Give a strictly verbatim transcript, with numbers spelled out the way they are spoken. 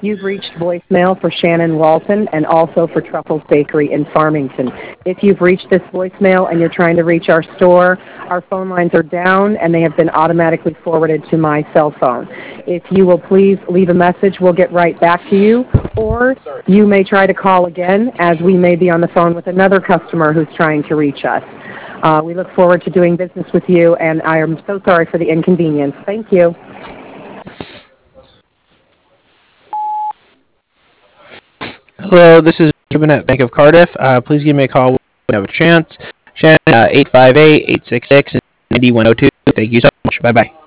You've reached voicemail for Shannon Walton and also for Truffles Bakery in Farmington. If you've reached this voicemail and you're trying to reach our store, our phone lines are down and they have been automatically forwarded to my cell phone. If you will please leave a message, we'll get right back to you. Or you may try to call again, as we may be on the phone with another customer who's trying to reach us. Uh, we look forward to doing business with you, and I am so sorry for the inconvenience. Thank you. Hello, this is Benjamin at Bank of Cardiff. Uh, please give me a call when you have a chance. Shannon, uh, eight five eight, eight six six, nine one zero two. Thank you so much. Bye-bye.